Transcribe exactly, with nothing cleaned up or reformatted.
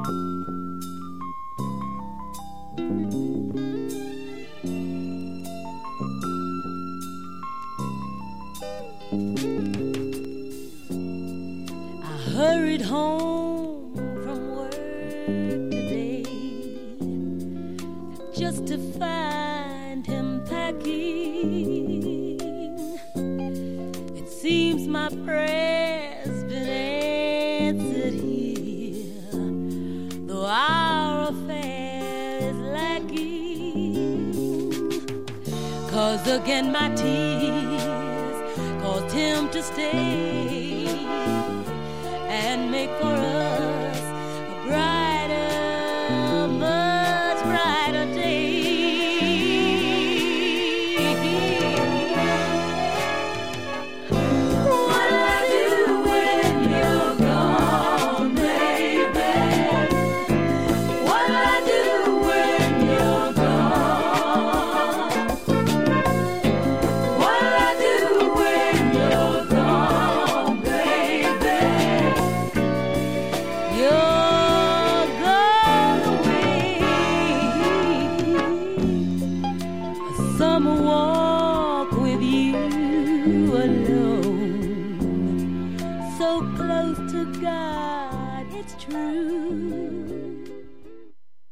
Hurried home from work today just to find him packing. It seems my prayer's been answered here, though our affair is lacking. 'Cause again my tears caused him to stay and make for us a brighter, much brighter day. What'll I do when you're gone, baby? What'll I do when you're gone? What'll I do when you're gone, baby? You're gone away. A summer walk with you alone, so close to God, it's true.